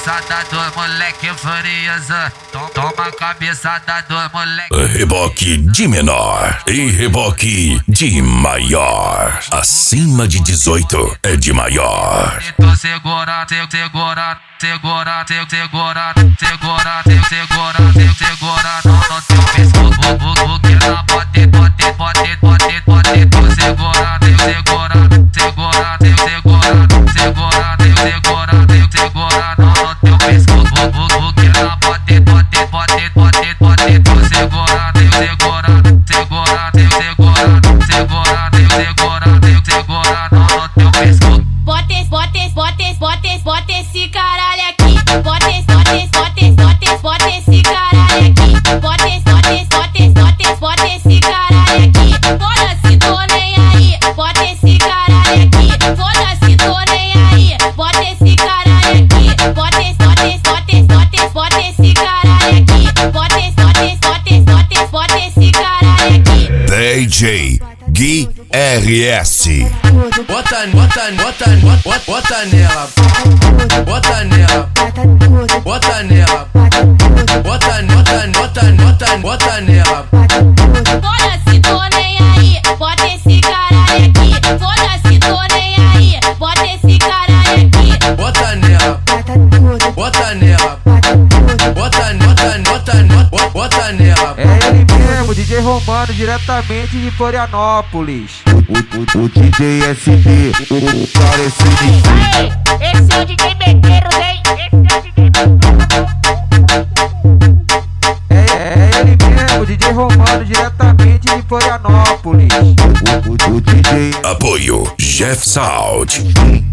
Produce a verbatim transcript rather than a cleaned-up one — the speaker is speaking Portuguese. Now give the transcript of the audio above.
cabeçada do moleque furioso. Toma a cabeçada do moleque. Reboque de menor e reboque de maior. Acima de dezoito é de maior. Então segura, segura, segura, segura, segura, segura, segura, segura no teu pescoço. O que ela pode, pode, pode, pode, pode. Tu segura, segura, segura, segura, segura, segura, segura no teu pescoço. O que ela pode, pode, pode, pode, pode. Tu segura, segura, segura, segura, segura, segura, segura no teu pescoço. Bota esse, bota esse, bota esse, bota esse, bota esse caralho aqui. Bota esse, bota esse, bota esse, bota esse, bota esse caralho aqui. Bota esse, bota esse, bota esse, bota esse, bota esse caralho aqui. Foda-se, tô nem aí. Bota esse caralho aqui. Foda-se, tô nem aí. Bota esse caralho aqui. Bota esse, bota esse, bota esse, bota esse, bota esse caralho aqui. Bota esse, bota esse, bota esse, bota esse, bota esse caralho aqui. D J Gui R S. Bota, bota, bota, bota, bota nela. Bota nela. Bota nela. Bota, bota, bota, bota, bota nela. Foda-se, tô nem aí. Bota esse caralho aqui. Foda-se, tô nem aí. Bota esse caralho aqui. Bota nela. Bota nela. Bota, bota, bota, bota, bota nela. É ele mesmo, D J Romano, diretamente de Florianópolis. O, o, o D J S D, o parecido. Aê, esse é o D J Medeiros, hein? Esse é o D J Medeiros. É, é ele mesmo, D J Romano, diretamente de Florianópolis. O, o, o D J Apoio Jeff Sound.